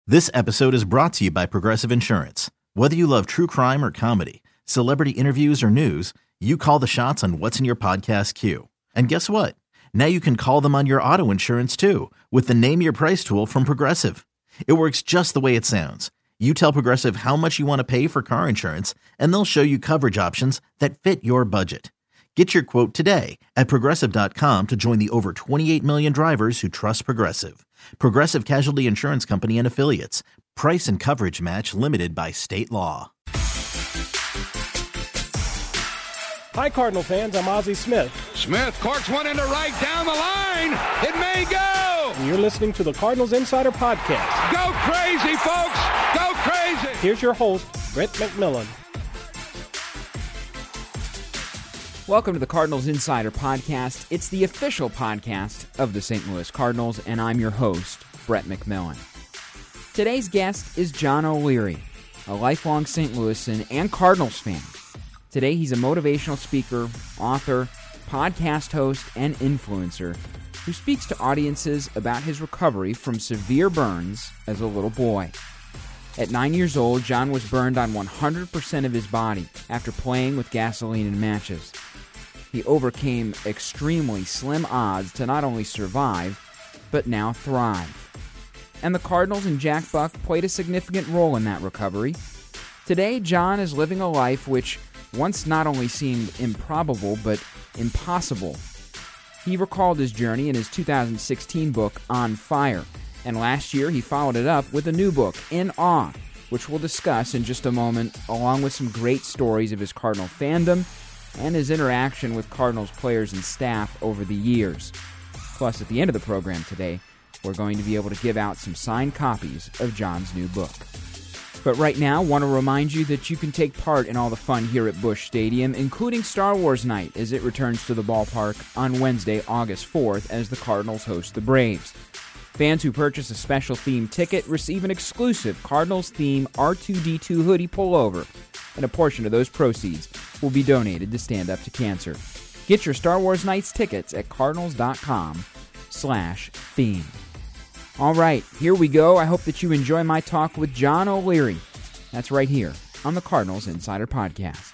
This episode is brought to you by Progressive Insurance. Whether you love true crime or comedy, celebrity interviews or news, you call the shots on what's in your podcast queue. And guess what? Now you can call them on your auto insurance too with the Name Your Price tool from Progressive. It works just the way it sounds. You tell Progressive how much you want to pay for car insurance, and they'll show you coverage options that fit your budget. Get your quote today at Progressive.com to join the over 28 million drivers who trust Progressive. Progressive Casualty Insurance Company and Affiliates. Price and coverage match limited by state law. Hi, Cardinal fans. I'm Ozzie Smith. Smith corks one into right down the line. It may go. And you're listening to the Cardinals Insider Podcast. Go crazy, folks. Go crazy. Here's your host, Brett McMillan. Welcome to the Cardinals Insider Podcast. It's the official podcast of the St. Louis Cardinals, and I'm your host, Brett McMillan. Today's guest is John O'Leary, a lifelong St. Louisan and Cardinals fan. Today, he's a motivational speaker, author, podcast host, and influencer who speaks to audiences about his recovery from severe burns as a little boy. At 9 years old, John was burned on 100% of his body after playing with gasoline in matches. He overcame extremely slim odds to not only survive, but now thrive. And the Cardinals and Jack Buck played a significant role in that recovery. Today, John is living a life which once not only seemed improbable, but impossible. He recalled his journey in his 2016 book, On Fire, and last year he followed it up with a new book, In Awe, which we'll discuss in just a moment, along with some great stories of his Cardinal fandom and his interaction with Cardinals players and staff over the years. Plus, at the end of the program today, we're going to be able to give out some signed copies of John's new book. But right now, I want to remind you that you can take part in all the fun here at Busch Stadium, including Star Wars Night as it returns to the ballpark on Wednesday, August 4th, as the Cardinals host the Braves. Fans who purchase a special themed ticket receive an exclusive Cardinals theme R2-D2 hoodie pullover, and a portion of those proceeds will be donated to Stand Up to Cancer. Get your Star Wars Nights tickets at cardinals.com/theme. All right, here we go. I hope that you enjoy my talk with John O'Leary. That's right here on the Cardinals Insider Podcast.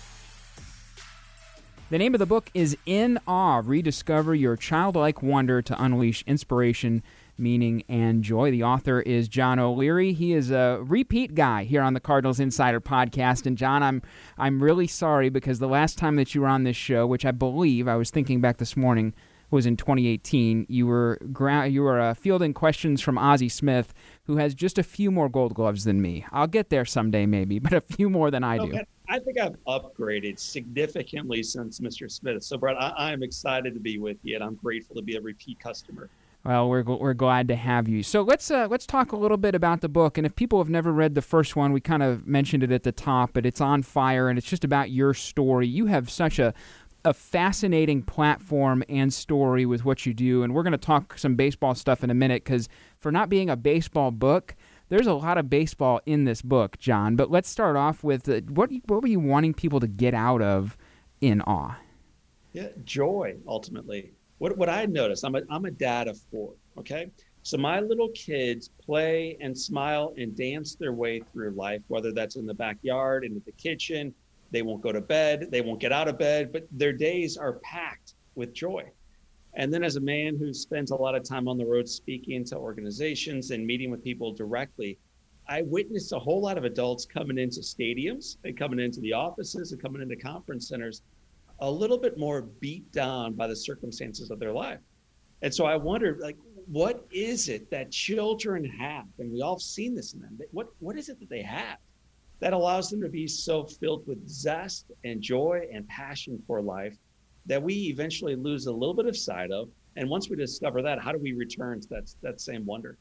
The name of the book is In Awe, Rediscover Your Childlike Wonder to Unleash Inspiration, Meaning, and Joy. The author is John O'Leary. He is a repeat guy here on the Cardinals Insider Podcast. And John, I'm really sorry because the last time that you were on this show, which I believe, I was thinking back this morning, was in 2018, you were fielding questions from Ozzie Smith, who has just a few more Gold Gloves than me. I'll get there someday maybe, but a few more than I do. I think I've upgraded significantly since Mr. Smith. So, Brett, I'm excited to be with you, and I'm grateful to be a repeat customer. Well, we're glad to have you. So let's talk a little bit about the book. And if people have never read the first one, we kind of mentioned it at the top, but it's On Fire, and it's just about your story. You have such a fascinating platform and story with what you do, and we're going to talk some baseball stuff in a minute, because for not being a baseball book, there's a lot of baseball in this book, John. But let's start off with what were you wanting people to get out of In Awe? Yeah, joy, ultimately. What I noticed, I'm a dad of 4, okay? So my little kids play and smile and dance their way through life, whether that's in the backyard, into the kitchen. They won't go to bed. They won't get out of bed, but their days are packed with joy. And then as a man who spends a lot of time on the road speaking to organizations and meeting with people directly, I witnessed a whole lot of adults coming into stadiums and coming into the offices and coming into conference centers a little bit more beat down by the circumstances of their life. And so I wondered, what is it that children have? And we all have seen this in them. What is it that they have that allows them to be so filled with zest and joy and passion for life that we eventually lose a little bit of sight of? And once we discover that, how do we return to that same wonder?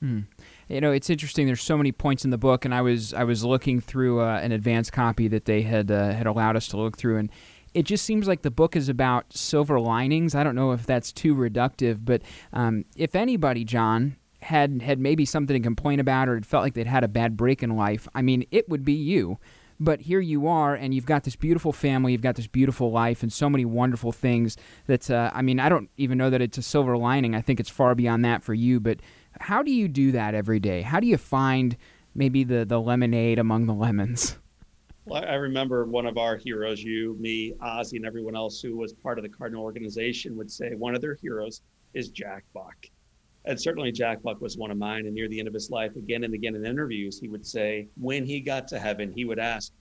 You know, it's interesting. There's so many points in the book, and I was looking through an advanced copy that they had allowed us to look through, and it just seems like the book is about silver linings. I don't know if that's too reductive, but if anybody, John, had maybe something to complain about or had felt like they'd had a bad break in life, I mean, it would be you. But here you are, and you've got this beautiful family, you've got this beautiful life, and so many wonderful things that, I mean, I don't even know that it's a silver lining. I think it's far beyond that for you, but How do you do that every day? How do you find maybe the lemonade among the lemons? Well, I remember one of our heroes, you, me, Ozzie, and everyone else who was part of the Cardinal organization would say one of their heroes is Jack Buck. And certainly Jack Buck was one of mine. And near the end of his life, again and again in interviews, he would say, when he got to heaven, he would ask,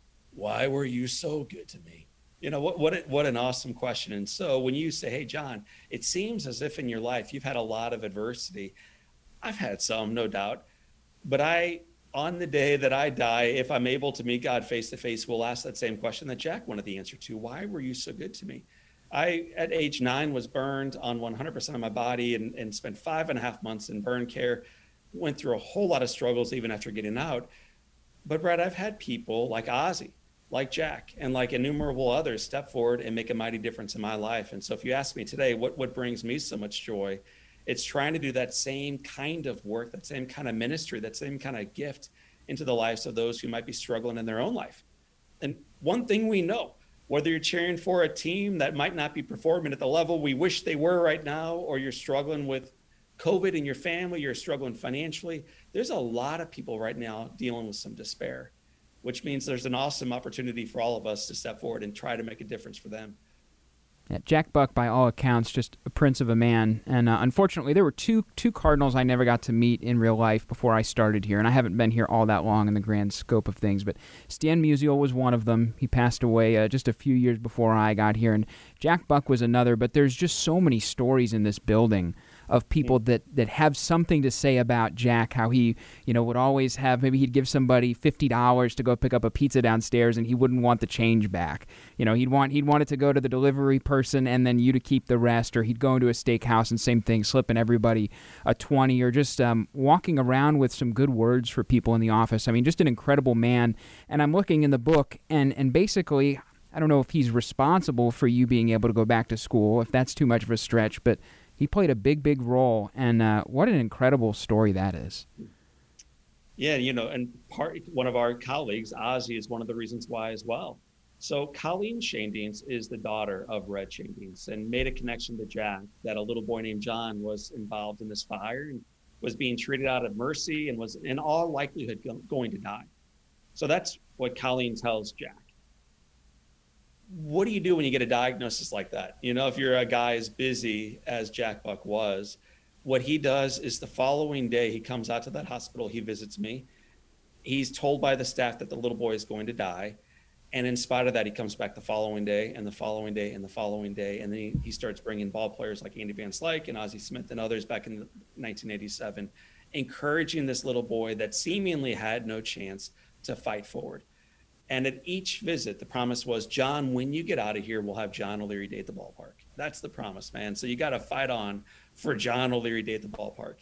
why were you so good to me? You know, what an awesome question. And so when you say, hey, John, it seems as if in your life you've had a lot of adversity. I've had some, no doubt. But on the day that I die, if I'm able to meet God face to face, will ask that same question that Jack wanted the answer to. Why were you so good to me? I, at age 9, was burned on 100% of my body and spent 5.5 months in burn care, went through a whole lot of struggles even after getting out. But Brad, I've had people like Ozzie, like Jack, and like innumerable others step forward and make a mighty difference in my life. And so if you ask me today, what brings me so much joy, it's trying to do that same kind of work, that same kind of ministry, that same kind of gift into the lives of those who might be struggling in their own life. And one thing we know, whether you're cheering for a team that might not be performing at the level we wish they were right now, or you're struggling with COVID in your family, you're struggling financially, there's a lot of people right now dealing with some despair, which means there's an awesome opportunity for all of us to step forward and try to make a difference for them. Yeah, Jack Buck, by all accounts, just a prince of a man. And unfortunately, there were two Cardinals I never got to meet in real life before I started here, and I haven't been here all that long in the grand scope of things. But Stan Musial was one of them. He passed away just a few years before I got here, and Jack Buck was another. But there's just so many stories in this building of people that have something to say about Jack, how he, would always have, maybe he'd give somebody $50 to go pick up a pizza downstairs and he wouldn't want the change back. He'd want it to go to the delivery person and then you to keep the rest, or he'd go into a steakhouse and same thing, slipping everybody a 20, or just walking around with some good words for people in the office. I mean, just an incredible man. And I'm looking in the book and basically, I don't know if he's responsible for you being able to go back to school, if that's too much of a stretch, but he played a big, big role, and what an incredible story that is. Yeah, and one of our colleagues, Ozzie, is one of the reasons why as well. So Colleen Shaindienz is the daughter of Red Shaindienz and made a connection to Jack that a little boy named John was involved in this fire and was being treated out of mercy and was in all likelihood going to die. So that's what Colleen tells Jack. What do you do when you get a diagnosis like that? If you're a guy as busy as Jack Buck was, what he does is the following day, he comes out to that hospital, he visits me. He's told by the staff that the little boy is going to die. And in spite of that, he comes back the following day and the following day and the following day. And then he starts bringing ball players like Andy Van Slyke and Ozzie Smith and others back in 1987, encouraging this little boy that seemingly had no chance to fight forward. And at each visit, the promise was, John, when you get out of here, we'll have John O'Leary Day at the ballpark. That's the promise, man. So you got to fight on for John O'Leary Day at the ballpark.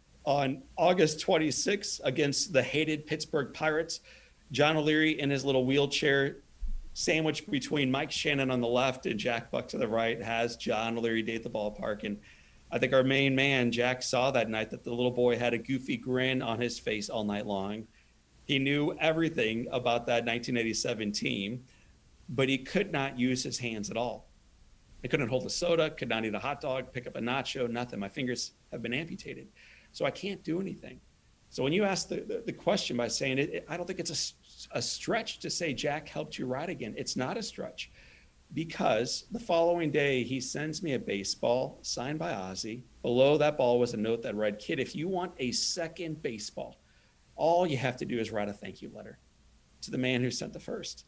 On August 26th, against the hated Pittsburgh Pirates, John O'Leary in his little wheelchair, sandwiched between Mike Shannon on the left and Jack Buck to the right, has John O'Leary Day at the ballpark. And I think our main man, Jack, saw that night that the little boy had a goofy grin on his face all night long. He knew everything about that 1987 team, but he could not use his hands at all. He couldn't hold a soda, could not eat a hot dog, pick up a nacho, nothing. My fingers have been amputated, so I can't do anything. So when you ask the question by saying it, I don't think it's a stretch to say Jack helped you ride again. It's not a stretch, because the following day he sends me a baseball signed by Ozzie. Below that ball was a note that read, "Kid, if you want a second baseball, all you have to do is write a thank you letter to the man who sent the first."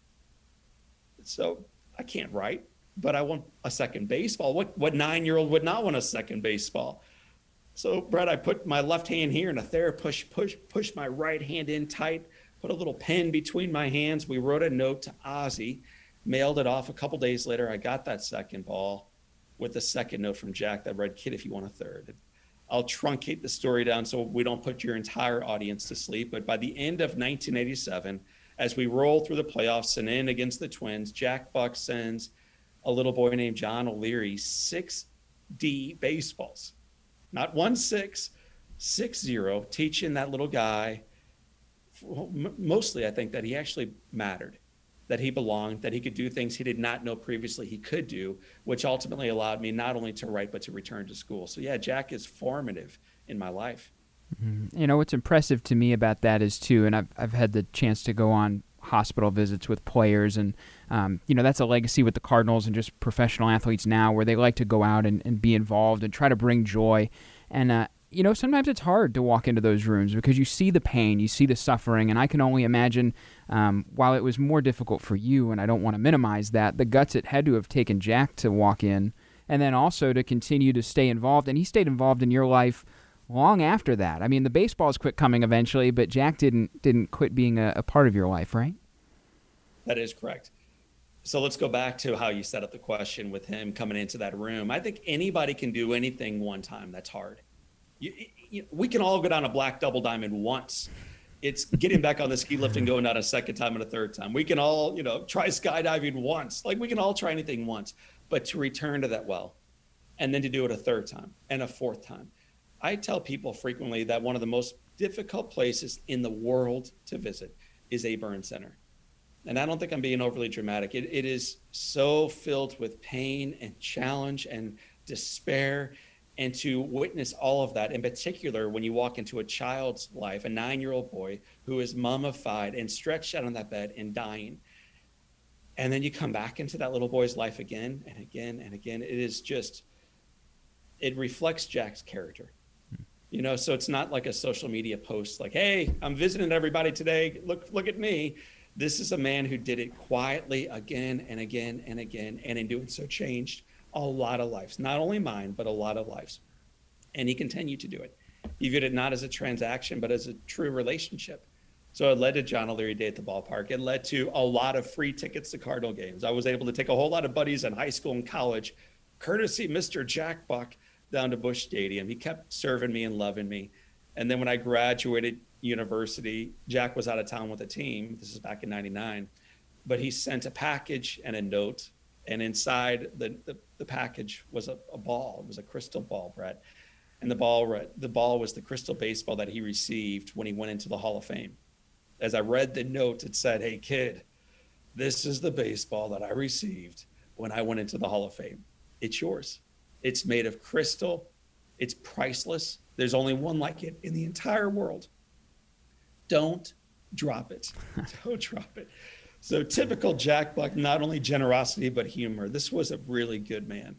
So I can't write, but I want a second baseball. What 9-year-old would not want a second baseball? So Brett, I put my left hand here and a therapist push my right hand in tight, put a little pen between my hands. We wrote a note to Ozzie, mailed it off. A couple days later, I got that second ball with a second note from Jack that read, "Kid, if you want a third." I'll truncate the story down so we don't put your entire audience to sleep. But by the end of 1987, as we roll through the playoffs and in against the Twins, Jack Buck sends a little boy named John O'Leary 6D baseballs. Not 1-6, 6-0, teaching that little guy, mostly I think, that he actually mattered, that he belonged, that he could do things he did not know previously he could do, which ultimately allowed me not only to write, but to return to school. So yeah, Jack is formative in my life. You know, what's impressive to me about that is, too, and I've had the chance to go on hospital visits with players, and, that's a legacy with the Cardinals and just professional athletes now, where they like to go out and be involved and try to bring joy. And, sometimes it's hard to walk into those rooms because you see the pain, you see the suffering, and I can only imagine, while it was more difficult for you, and I don't want to minimize that, the guts it had to have taken Jack to walk in, and then also to continue to stay involved. And he stayed involved in your life long after that. I mean, the baseballs quit coming eventually, but Jack didn't quit being a part of your life, right? That is correct. So let's go back to how you set up the question with him coming into that room. I think anybody can do anything one time that's hard. We can all go down a black double diamond once. It's getting back on the ski lift and going down a second time and a third time. We can all, try skydiving once. Like, we can all try anything once, but to return to that well and then to do it a third time and a fourth time. I tell people frequently that one of the most difficult places in the world to visit is a burn center. And I don't think I'm being overly dramatic. It is so filled with pain and challenge and despair. And to witness all of that, in particular, when you walk into a child's life, a 9-year-old boy who is mummified and stretched out on that bed and dying. And then you come back into that little boy's life again and again and again. It reflects Jack's character. So it's not like a social media post like, hey, I'm visiting everybody today. Look at me. This is a man who did it quietly again and again and again. And in doing so changed a lot of lives, not only mine, but a lot of lives. And he continued to do it. He viewed it not as a transaction, but as a true relationship. So it led to John O'Leary Day at the ballpark. It led to a lot of free tickets to Cardinal games. I was able to take a whole lot of buddies in high school and college, courtesy Mr. Jack Buck, down to Busch Stadium. He kept serving me and loving me. And then when I graduated university, Jack was out of town with a team. This is back in '99. But he sent a package and a note. And inside the package was a ball. It was a crystal ball, Brett. And the ball was the crystal baseball that he received when he went into the Hall of Fame. As I read the note, it said, hey, kid, this is the baseball that I received when I went into the Hall of Fame. It's yours. It's made of crystal. It's priceless. There's only one like it in the entire world. Don't drop it. Don't drop it. So typical Jack Buck, not only generosity, but humor. This was a really good man.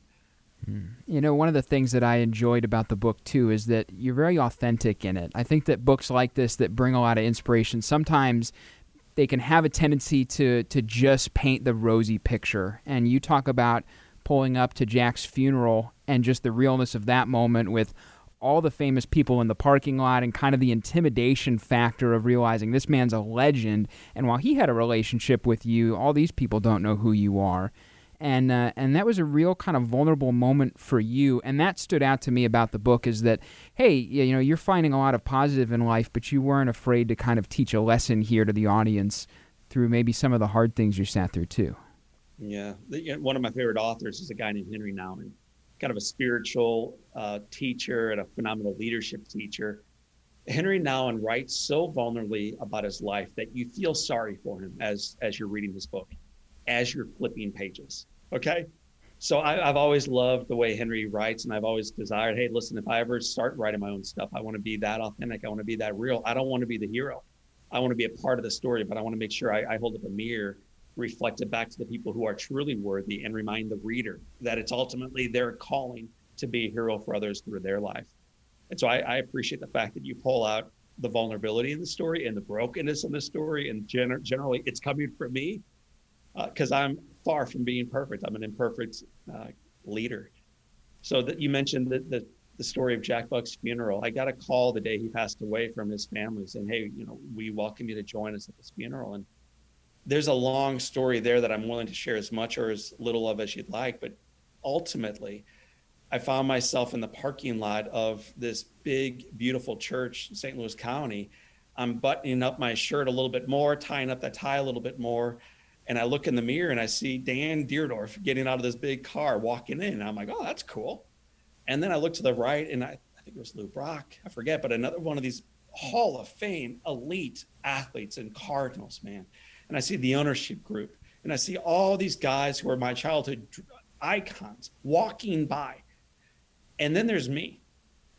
One of the things that I enjoyed about the book, too, is that you're very authentic in it. I think that books like this that bring a lot of inspiration, sometimes they can have a tendency to just paint the rosy picture. And you talk about pulling up to Jack's funeral and just the realness of that moment with all the famous people in the parking lot and kind of the intimidation factor of realizing this man's a legend. And while he had a relationship with you, all these people don't know who you are. And that was a real kind of vulnerable moment for you. And that stood out to me about the book is that, hey, you're finding a lot of positive in life, but you weren't afraid to kind of teach a lesson here to the audience through maybe some of the hard things you sat through too. Yeah. One of my favorite authors is a guy named Henry Nouwen, kind of a spiritual teacher and a phenomenal leadership teacher. Henry Nouwen writes so vulnerably about his life that you feel sorry for him as you're reading this book, as you're flipping pages. Okay. So I've always loved the way Henry writes, and I've always desired, hey, listen, if I ever start writing my own stuff, I want to be that authentic. I want to be that real. I don't want to be the hero. I want to be a part of the story, but I want to make sure I hold up a mirror, reflect it back to the people who are truly worthy, and remind the reader that it's ultimately their calling to be a hero for others through their life. And so I appreciate the fact that you pull out the vulnerability in the story and the brokenness in the story. And generally it's coming from me because I'm far from being perfect. I'm an imperfect leader. So that you mentioned the story of Jack Buck's funeral. I got a call the day he passed away from his family saying, hey, we welcome you to join us at this funeral. And there's a long story there that I'm willing to share as much or as little of as you'd like. But ultimately, I found myself in the parking lot of this big, beautiful church in St. Louis County. I'm buttoning up my shirt a little bit more, tying up that tie a little bit more. And I look in the mirror and I see Dan Deerdorf getting out of this big car, walking in. And I'm like, oh, that's cool. And then I look to the right and I think it was Lou Brock, I forget, but another one of these Hall of Fame elite athletes and Cardinals, man. And I see the ownership group and I see all these guys who are my childhood icons walking by. And then there's me.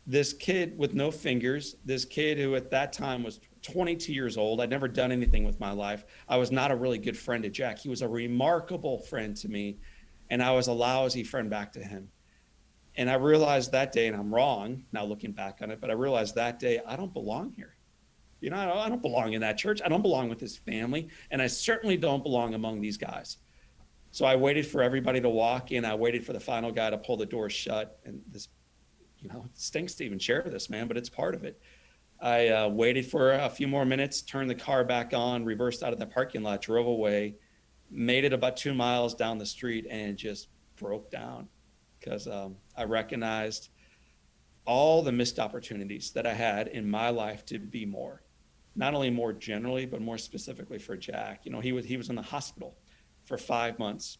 This kid with no fingers, this kid who at that time was 22 years old. I'd never done anything with my life. I was not a really good friend to Jack. He was a remarkable friend to me, and I was a lousy friend back to him. And I realized that day, and I'm wrong now looking back on it, but I realized that day, I don't belong here. You know, I don't belong in that church. I don't belong with his family, and I certainly don't belong among these guys. So I waited for everybody to walk in. I waited for the final guy to pull the door shut, and this, you know, it stinks to even share this, man, but it's part of it. I waited for a few more minutes, turned the car back on, reversed out of the parking lot, drove away, made it about 2 miles down the street, and just broke down because I recognized all the missed opportunities that I had in my life to be more, not only more generally, but more specifically for Jack. You know, he was in the hospital for 5 months,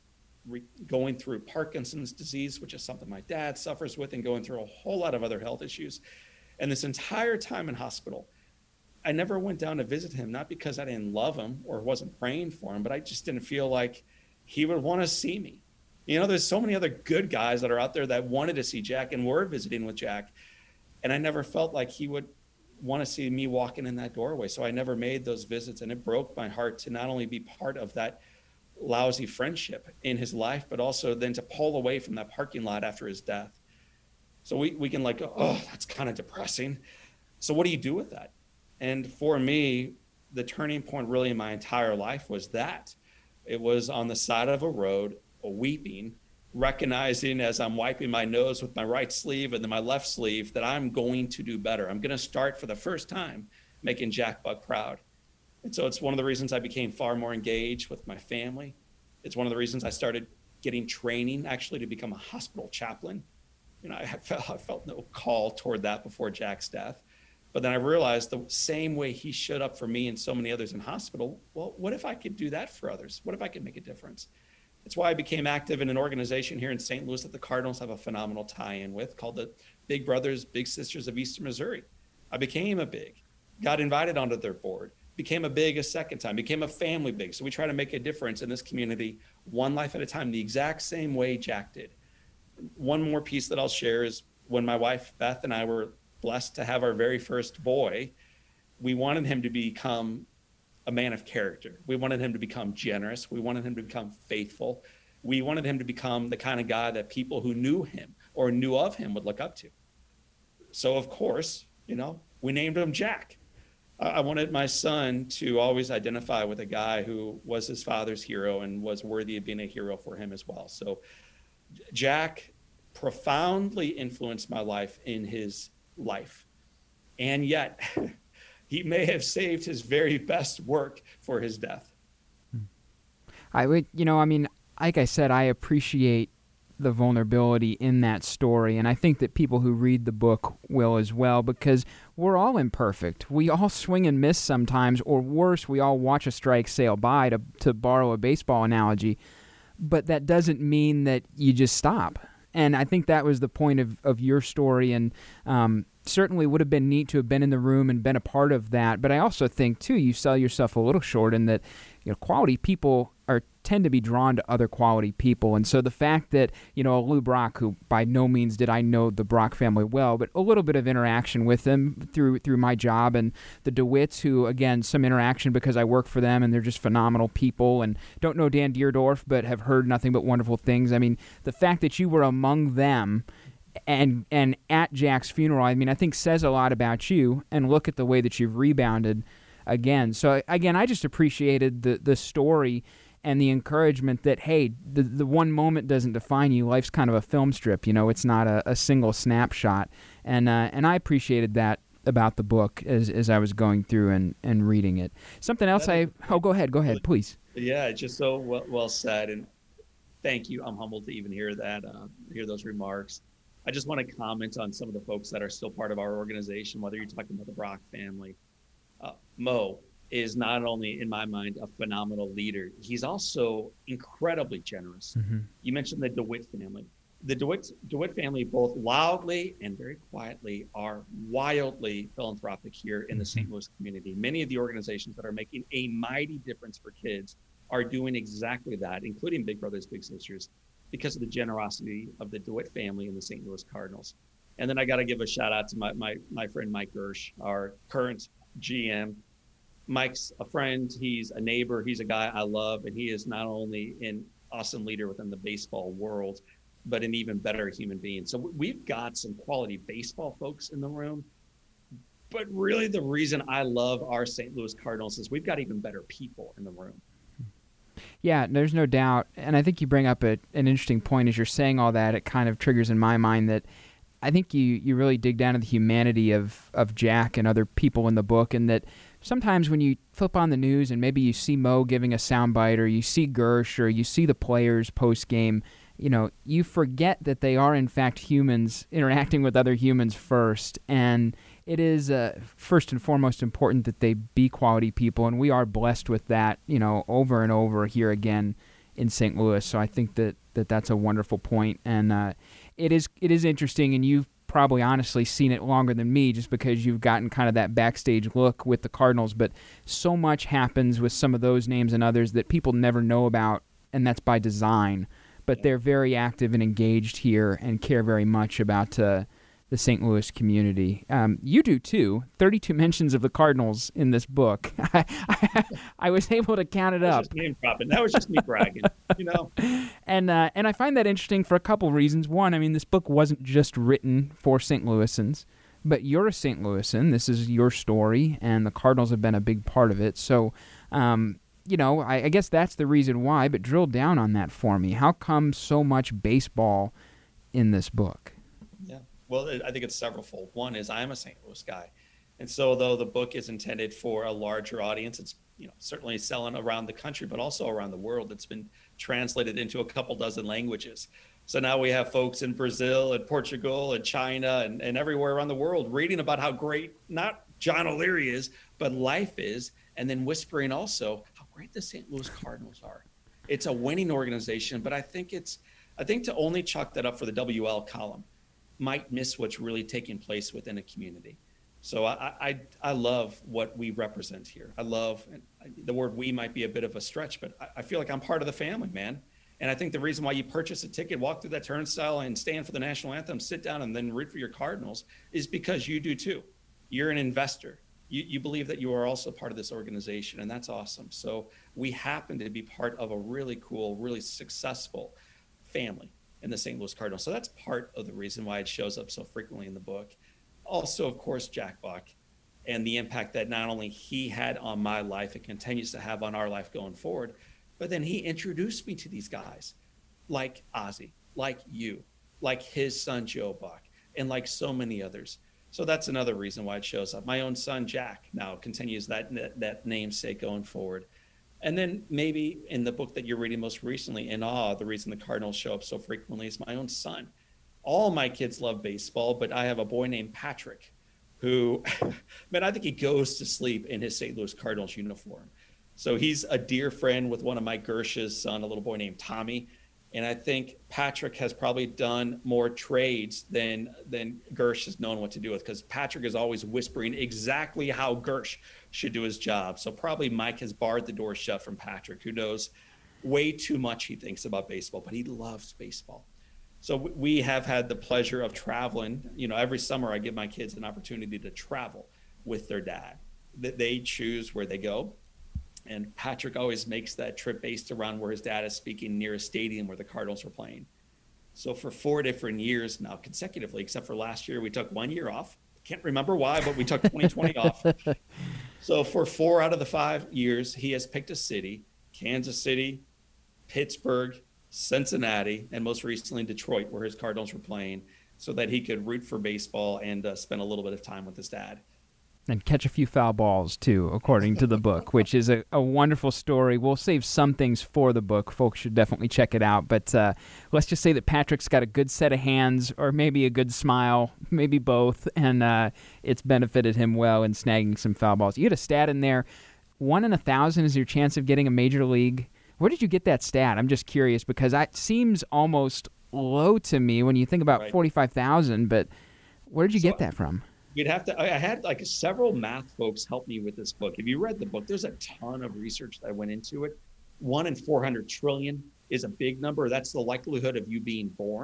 going through Parkinson's disease, which is something my dad suffers with, and going through a whole lot of other health issues. And this entire time in hospital, I never went down to visit him, not because I didn't love him or wasn't praying for him, but I just didn't feel like he would want to see me. You know, there's so many other good guys that are out there that wanted to see Jack and were visiting with Jack. And I never felt like he would want to see me walking in that doorway. So I never made those visits, and it broke my heart to not only be part of that lousy friendship in his life, but also then to pull away from that parking lot after his death. So we can like, oh, that's kind of depressing. So what do you do with that? And for me, the turning point really in my entire life was that. It was on the side of a road, weeping, recognizing as I'm wiping my nose with my right sleeve and then my left sleeve that I'm going to do better. I'm going to start for the first time making Jack Buck proud. And so it's one of the reasons I became far more engaged with my family. It's one of the reasons I started getting training actually to become a hospital chaplain. You know, I felt no call toward that before Jack's death. But then I realized the same way he showed up for me and so many others in hospital, well, what if I could do that for others? What if I could make a difference? It's why I became active in an organization here in St. Louis that the Cardinals have a phenomenal tie-in with called the Big Brothers, Big Sisters of Eastern Missouri. I became a big, got invited onto their board, became a big a second time, became a family big. So we try to make a difference in this community, one life at a time, the exact same way Jack did. One more piece that I'll share is when my wife, Beth, and I were blessed to have our very first boy, we wanted him to become a man of character. We wanted him to become generous. We wanted him to become faithful. We wanted him to become the kind of guy that people who knew him or knew of him would look up to. So of course, you know, we named him Jack. I wanted my son to always identify with a guy who was his father's hero and was worthy of being a hero for him as well. So Jack profoundly influenced my life in his life. And yet he may have saved his very best work for his death. I would, you know, I mean, like I said, I appreciate the vulnerability in that story, and I think that people who read the book will as well, because we're all imperfect. We all swing and miss sometimes, or worse, we all watch a strike sail by, to borrow a baseball analogy, but that doesn't mean that you just stop. And I think that was the point of your story, and certainly would have been neat to have been in the room and been a part of that. But I also think, too, you sell yourself a little short in that, you know, quality people tend to be drawn to other quality people. And so the fact that, you know, Lou Brock, who by no means did I know the Brock family well, but a little bit of interaction with them through my job, and the DeWitts, who, again, some interaction because I work for them and they're just phenomenal people, and don't know Dan Deerdorf, but have heard nothing but wonderful things. I mean, the fact that you were among them and at Jack's funeral, I mean, I think says a lot about you, and look at the way that you've rebounded again. So again, I just appreciated the story and the encouragement that, hey, the one moment doesn't define you. Life's kind of a film strip, you know, it's not a single snapshot. And I appreciated that about the book as I was going through and reading it. Something else go ahead, please. Yeah, just so well said. And thank you. I'm humbled to even hear that, hear those remarks. I just want to comment on some of the folks that are still part of our organization, whether you're talking about the Brock family. Mo is not only, in my mind, a phenomenal leader, he's also incredibly generous. Mm-hmm. You mentioned the DeWitt family. The DeWitt family, both loudly and very quietly, are wildly philanthropic here in the St. Louis community. Many of the organizations that are making a mighty difference for kids are doing exactly that, including Big Brothers Big Sisters, because of the generosity of the DeWitt family and the St. Louis Cardinals. And then I got to give a shout out to my friend Mike Gersh, our current GM. Mike's a friend. He's a neighbor. He's a guy I love. And he is not only an awesome leader within the baseball world, but an even better human being. So we've got some quality baseball folks in the room. But really the reason I love our St. Louis Cardinals is we've got even better people in the room. Yeah, there's no doubt. And I think you bring up an interesting point. As you're saying all that, it kind of triggers in my mind that I think you really dig down to the humanity of Jack and other people in the book, and that sometimes when you flip on the news and maybe you see Mo giving a soundbite, or you see Gersh, or you see the players post-game, you forget that they are in fact humans interacting with other humans first. And it is first and foremost important that they be quality people, and we are blessed with that, over and over here again in St. Louis. So I think that's a wonderful point. And it is interesting, and you've probably honestly seen it longer than me just because you've gotten kind of that backstage look with the Cardinals, but so much happens with some of those names and others that people never know about, and that's by design. But they're very active and engaged here and care very much about the St. Louis community. You do too. 32 mentions of the Cardinals in this book. I was able to count it up. Just name dropping. That was just me bragging, And I find that interesting for a couple reasons. One, I mean, this book wasn't just written for St. Louisans, but you're a St. Louisan. This is your story, and the Cardinals have been a big part of it. So, I guess that's the reason why. But drill down on that for me. How come so much baseball in this book? Well, I think it's severalfold. One is I'm a St. Louis guy. And so though the book is intended for a larger audience, it's certainly selling around the country, but also around the world. It's been translated into a couple dozen languages. So now we have folks in Brazil and Portugal and China and everywhere around the world reading about how great not John O'Leary is, but life is, and then whispering also how great the St. Louis Cardinals are. It's a winning organization, but I think to only chalk that up for the WL column might miss what's really taking place within a community. So I love what we represent here. I love, the word we might be a bit of a stretch, but I feel like I'm part of the family, man. And I think the reason why you purchase a ticket, walk through that turnstile and stand for the national anthem, sit down and then root for your Cardinals is because you do too. You're an investor. You believe that you are also part of this organization, and that's awesome. So we happen to be part of a really cool, really successful family in the St. Louis Cardinals. So that's part of the reason why it shows up so frequently in the book. Also, of course, Jack Buck and the impact that not only he had on my life and continues to have on our life going forward, but then he introduced me to these guys like Ozzie, like you, like his son, Joe Buck, and like so many others. So that's another reason why it shows up. My own son, Jack, now continues that namesake going forward. And then maybe in the book that you're reading most recently, In Awe, the reason the Cardinals show up so frequently is my own son. All my kids love baseball, but I have a boy named Patrick who, man, I think he goes to sleep in his St. Louis Cardinals uniform. So he's a dear friend with one of Mike Gersh's son, a little boy named Tommy. And I think Patrick has probably done more trades than Gersh has known what to do with, because Patrick is always whispering exactly how Gersh should do his job. So probably Mike has barred the door shut from Patrick, who knows way too much, he thinks, about baseball, but he loves baseball. So we have had the pleasure of traveling. Every summer I give my kids an opportunity to travel with their dad. They choose where they go. And Patrick always makes that trip based around where his dad is speaking near a stadium where the Cardinals are playing. So for 4 different years now consecutively, except for last year, we took 1 year off. Can't remember why, but we took 2020 off. So for 4 out of the 5 years, he has picked a city: Kansas City, Pittsburgh, Cincinnati, and most recently Detroit, where his Cardinals were playing, so that he could root for baseball and spend a little bit of time with his dad. And catch a few foul balls, too, according to the book, which is a wonderful story. We'll save some things for the book. Folks should definitely check it out. But let's just say that Patrick's got a good set of hands, or maybe a good smile, maybe both, and it's benefited him well in snagging some foul balls. You had a stat in there. 1 in 1,000 is your chance of getting a major league. Where did you get that stat? I'm just curious, because that seems almost low to me when you think about 45,000, but where did you get that from? I had like several math folks help me with this book. If you read the book, there's a ton of research that went into it. 1 in 400 trillion is a big number. That's the likelihood of you being born.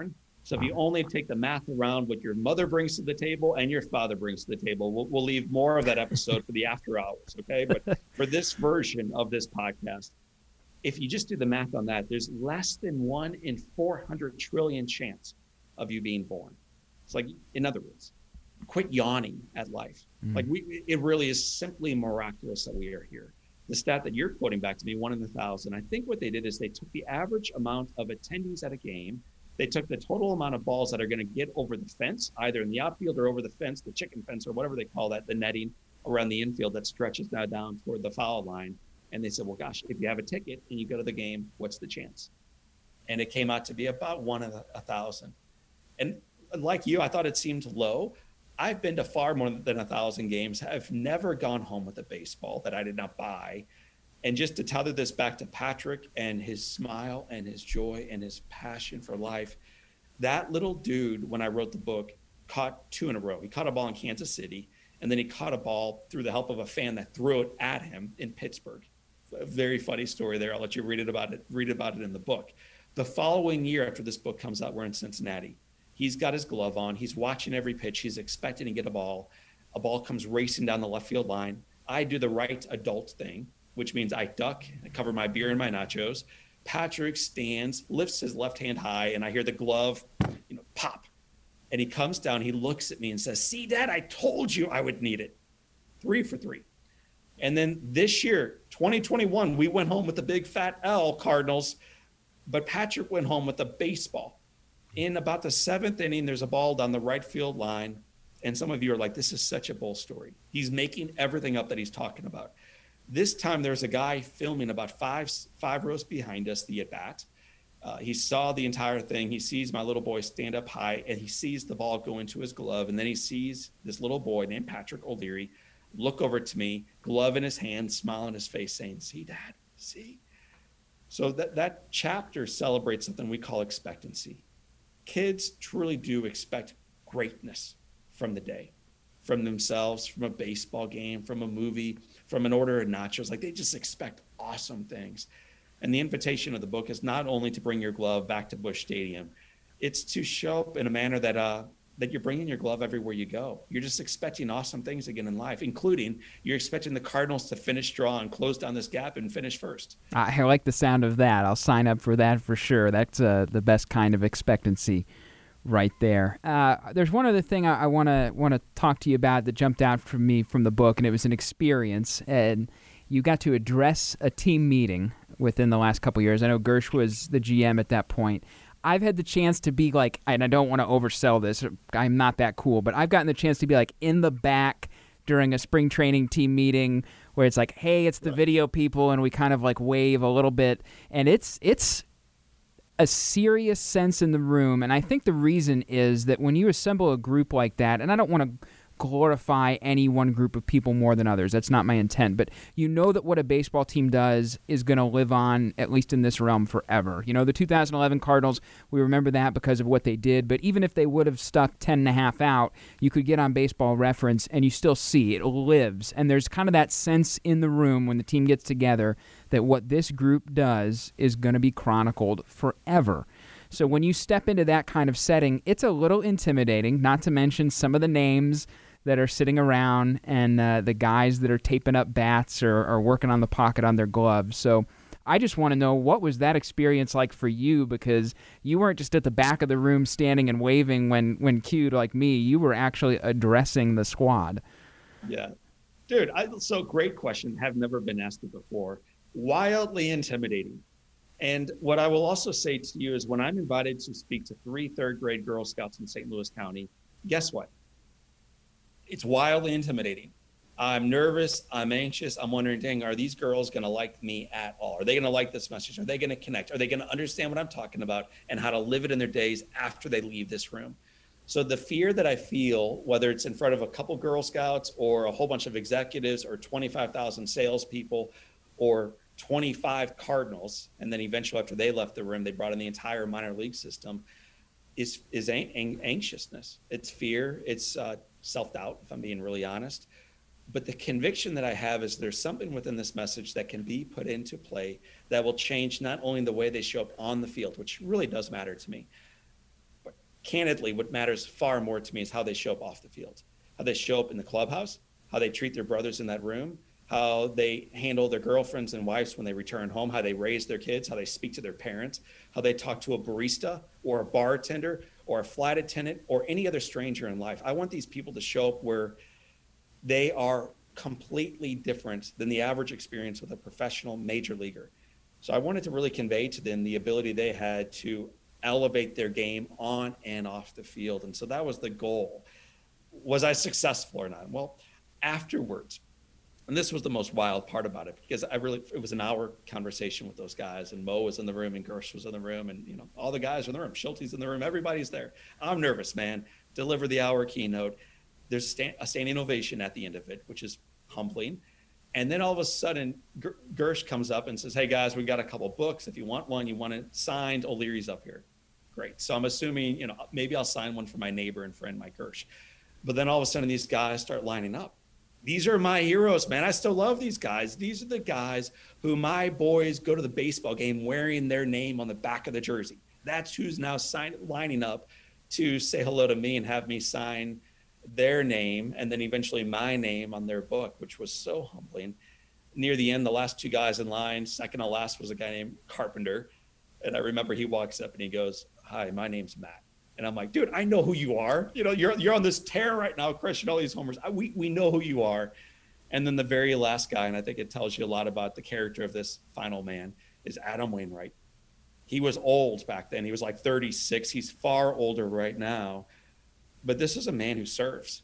So if you only take the math around what your mother brings to the table and your father brings to the table, we'll leave more of that episode for the after hours, okay? But for this version of this podcast, if you just do the math on that, there's less than 1 in 400 trillion chance of you being born. It's like, in other words, quit yawning at life. Like it really is simply miraculous that we are here. The stat that you're quoting back to me, 1 in 1,000, I think what they did is they took the average amount of attendees at a game. They took the total amount of balls that are going to get over the fence, either in the outfield or over the fence, the chicken fence or whatever they call that, the netting around the infield that stretches now down toward the foul line. And they said, well, gosh, if you have a ticket and you go to the game, what's the chance? And it came out to be about 1 in 1,000. And like you, I thought it seemed low. I've been to far more than 1,000 games. I've never gone home with a baseball that I did not buy. And just to tether this back to Patrick and his smile and his joy and his passion for life, that little dude, when I wrote the book, caught 2 in a row. He caught a ball in Kansas City, and then he caught a ball through the help of a fan that threw it at him in Pittsburgh. A very funny story there. I'll let you read about it in the book. The following year after this book comes out, we're in Cincinnati. He's got his glove on. He's watching every pitch. He's expecting to get a ball. A ball comes racing down the left field line. I do the right adult thing, which means I duck, I cover my beer and my nachos. Patrick stands, lifts his left hand high, and I hear the glove, pop. And he comes down, he looks at me and says, see, Dad, I told you I would need it. 3 for 3. And then this year, 2021, we went home with the big fat L, Cardinals, but Patrick went home with a baseball. In about the 7th inning, there's a ball down the right field line. And some of you are like, this is such a bull story. He's making everything up that he's talking about. This time, there's a guy filming about five rows behind us, the at-bat. He saw the entire thing. He sees my little boy stand up high, and he sees the ball go into his glove. And then he sees this little boy named Patrick O'Leary look over to me, glove in his hand, smile on his face, saying, see, Dad, see? So that chapter celebrates something we call expectancy. Kids truly do expect greatness from the day, from themselves, from a baseball game, from a movie, from an order of nachos. Like, they just expect awesome things. And the invitation of the book is not only to bring your glove back to Busch Stadium, it's to show up in a manner that you're bringing your glove everywhere you go. You're just expecting awesome things again in life, including you're expecting the Cardinals to finish strong, close down this gap, and finish first. I like the sound of that. I'll sign up for that for sure. That's the best kind of expectancy right there. There's one other thing I want to talk to you about that jumped out from me from the book, and it was an experience. And you got to address a team meeting within the last couple of years. I know Gersh was the GM at that point. I've had the chance to be like, and I don't want to oversell this, I'm not that cool, but I've gotten the chance to be like in the back during a spring training team meeting where it's like, hey, it's the video people, and we kind of like wave a little bit, and it's a serious sense in the room. And I think the reason is that when you assemble a group like that, and I don't want to glorify any one group of people more than others. That's not my intent. But you know that what a baseball team does is going to live on, at least in this realm, forever. You know, the 2011 Cardinals, we remember that because of what they did. But even if they would have stuck 10.5 out, you could get on Baseball Reference and you still see it lives. And there's kind of that sense in the room when the team gets together that what this group does is going to be chronicled forever. So when you step into that kind of setting, it's a little intimidating, not to mention some of the names that are sitting around and the guys that are taping up bats or working on the pocket on their gloves. So I just want to know, what was that experience like for you? Because you weren't just at the back of the room standing and waving when cued like me. You were actually addressing the squad. Yeah. Dude, so great question. Have never been asked it before. Wildly intimidating. And what I will also say to you is when I'm invited to speak to 3 third-grade Girl Scouts in St. Louis County, guess what? It's wildly intimidating. I'm nervous. I'm anxious. I'm wondering, dang, are these girls going to like me at all? Are they going to like this message? Are they going to connect? Are they going to understand what I'm talking about and how to live it in their days after they leave this room? So the fear that I feel, whether it's in front of a couple Girl Scouts or a whole bunch of executives or 25,000 salespeople or 25 Cardinals, and then eventually after they left the room, they brought in the entire minor league system, is anxiousness. It's fear. It's self-doubt, if I'm being really honest. But the conviction that I have is there's something within this message that can be put into play that will change not only the way they show up on the field, which really does matter to me, but candidly, what matters far more to me is how they show up off the field, how they show up in the clubhouse, how they treat their brothers in that room, how they handle their girlfriends and wives when they return home, how they raise their kids, how they speak to their parents, how they talk to a barista or a bartender or a flight attendant or any other stranger in life. I want these people to show up where they are completely different than the average experience with a professional major leaguer. So I wanted to really convey to them the ability they had to elevate their game on and off the field. And so that was the goal. Was I successful or not? Well, afterwards, and this was the most wild part about it, because it was an hour conversation with those guys, and Mo was in the room and Gersh was in the room, and all the guys are in the room, Schulte's in the room, everybody's there. I'm nervous, man. Deliver the hour keynote. There's a standing ovation at the end of it, which is humbling. And then all of a sudden, Gersh comes up and says, hey guys, we got a couple books. If you want one, you want it signed, O'Leary's up here. Great. So I'm assuming, maybe I'll sign one for my neighbor and friend, Mike Gersh. But then all of a sudden, these guys start lining up. These are my heroes, man. I still love these guys. These are the guys who my boys go to the baseball game wearing their name on the back of the jersey. That's who's now lining up to say hello to me and have me sign their name and then eventually my name on their book, which was so humbling. Near the end, the last two guys in line, second to last was a guy named Carpenter. And I remember he walks up and he goes, hi, my name's Matt. And I'm like, dude, I know who you are. You're on this tear right now, crushing all these homers. We know who you are. And then the very last guy, and I think it tells you a lot about the character of this final man, is Adam Wainwright. He was old back then. He was like 36. He's far older right now. But this is a man who serves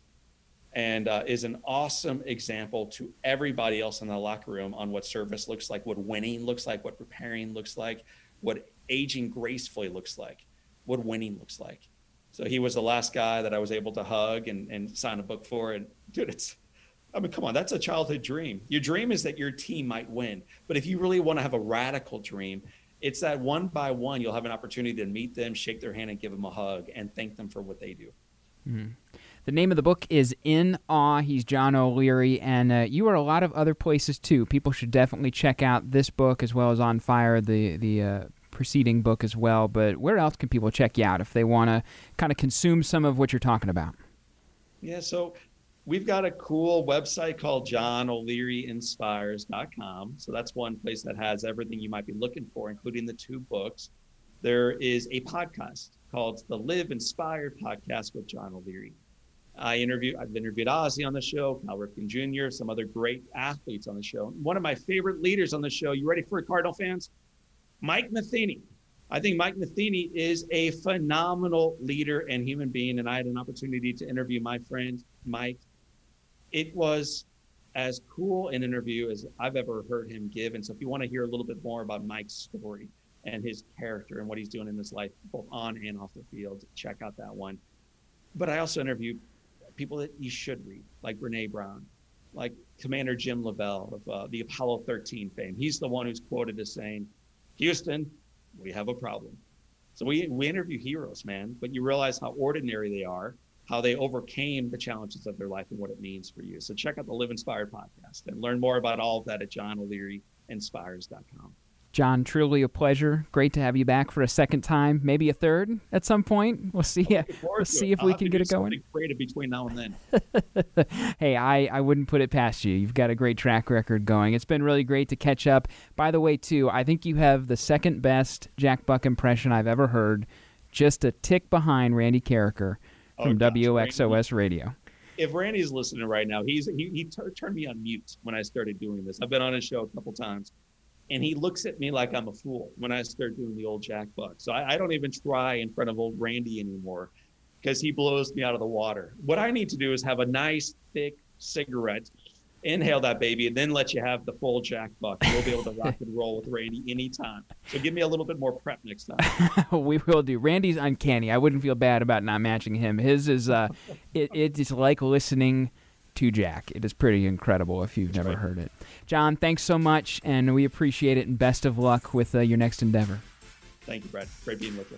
and is an awesome example to everybody else in the locker room on what service looks like, what winning looks like, what preparing looks like, what aging gracefully looks like, what winning looks like. So he was the last guy that I was able to hug and sign a book for. And dude, come on, that's a childhood dream. Your dream is that your team might win. But if you really want to have a radical dream, it's that one by one, you'll have an opportunity to meet them, shake their hand and give them a hug and thank them for what they do. Mm-hmm. The name of the book is In Awe. He's John O'Leary, and you are a lot of other places too. People should definitely check out this book as well as On Fire, the preceding book as well. But where else can people check you out if they want to kind of consume some of what you're talking about? Yeah, so we've got a cool website called JohnO'LearyInspires.com. So that's one place that has everything you might be looking for, including the two books. There is a podcast called the Live Inspired Podcast with John O'Leary. I've interviewed Ozzie on the show, Cal Ripken Jr., some other great athletes on the show. One of my favorite leaders on the show, you ready for it, Cardinal fans? Mike Matheny. I think Mike Matheny is a phenomenal leader and human being, and I had an opportunity to interview my friend, Mike. It was as cool an interview as I've ever heard him give. And so if you want to hear a little bit more about Mike's story and his character and what he's doing in his life, both on and off the field, check out that one. But I also interviewed people that you should read, like Brene Brown, like Commander Jim Lavelle of the Apollo 13 fame. He's the one who's quoted as saying, Houston, we have a problem. So we interview heroes, man, but you realize how ordinary they are, how they overcame the challenges of their life and what it means for you. So check out the Live Inspired podcast and learn more about all of that at JohnO'LearyInspires.com. John, truly a pleasure. Great to have you back for a second time, maybe a third at some point. We'll see. We'll see if we can get it going. Creative between now and then. Hey, I wouldn't put it past you. You've got a great track record going. It's been really great to catch up. By the way, too, I think you have the second best Jack Buck impression I've ever heard, just a tick behind Randy Carricker from WXOS Radio. If Randy's listening right now, he turned me on mute when I started doing this. I've been on his show a couple times. And he looks at me like I'm a fool when I start doing the old Jack Buck. So I don't even try in front of old Randy anymore because he blows me out of the water. What I need to do is have a nice, thick cigarette, inhale that baby, and then let you have the full Jack Buck. We'll be able to rock and roll with Randy anytime. So give me a little bit more prep next time. We will do. Randy's uncanny. I wouldn't feel bad about not matching him. His is it's like listening to Jack. It is pretty incredible if you've never heard it. John, thanks so much, and we appreciate it, and best of luck with your next endeavor. Thank you, Brad. Great being with you.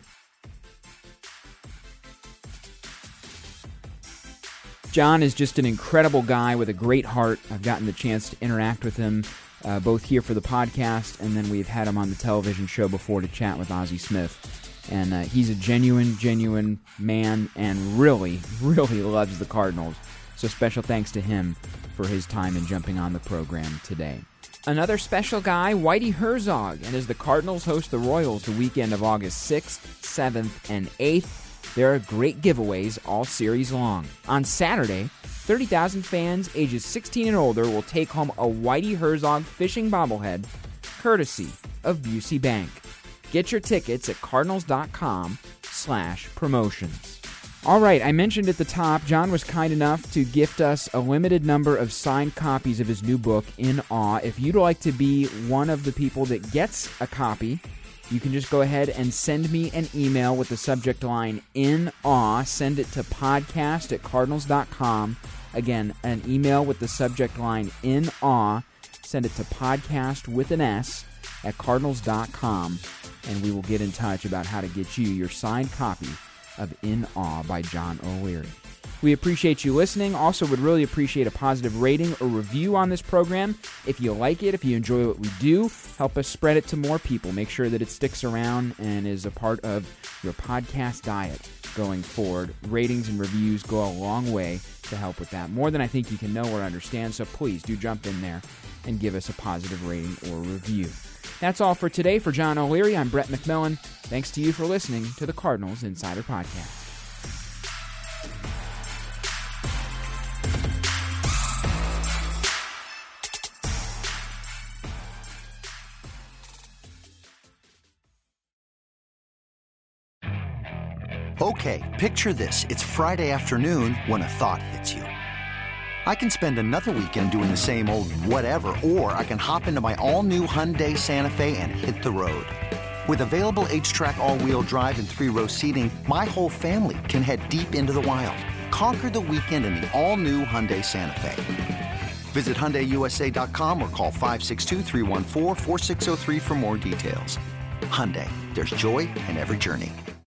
John is just an incredible guy with a great heart. I've gotten the chance to interact with him both here for the podcast, and then we've had him on the television show before to chat with Ozzie Smith. And he's a genuine man and really loves the Cardinals. So special thanks to him for his time and jumping on the program today. Another special guy, Whitey Herzog. And as the Cardinals host the Royals the weekend of August 6th, 7th, and 8th, there are great giveaways all series long. On Saturday, 30,000 fans ages 16 and older will take home a Whitey Herzog fishing bobblehead, courtesy of Busey Bank. Get your tickets at cardinals.com/promotions. All right, I mentioned at the top, John was kind enough to gift us a limited number of signed copies of his new book, In Awe. If you'd like to be one of the people that gets a copy, you can just go ahead and send me an email with the subject line, In Awe. Send it to podcast@cardinals.com. Again, an email with the subject line, In Awe. Send it to podcast with an S at cardinals.com, and we will get in touch about how to get you your signed copy of In Awe by John O'Leary. We appreciate you listening. Also would really appreciate a positive rating or review on this program. If you like it, if you enjoy what we do, help us spread it to more people. Make sure that it sticks around and is a part of your podcast diet going forward. Ratings and reviews go a long way to help with that, more than I think you can know or understand, so please do jump in there and give us a positive rating or review. That's all for today. For John O'Leary, I'm Brett McMillan. Thanks to you for listening to the Cardinals Insider Podcast. Okay, picture this. It's Friday afternoon when a thought hits you. I can spend another weekend doing the same old whatever, or I can hop into my all-new Hyundai Santa Fe and hit the road. With available H-Track all-wheel drive and 3-row seating, my whole family can head deep into the wild. Conquer the weekend in the all-new Hyundai Santa Fe. Visit HyundaiUSA.com or call 562-314-4603 for more details. Hyundai, there's joy in every journey.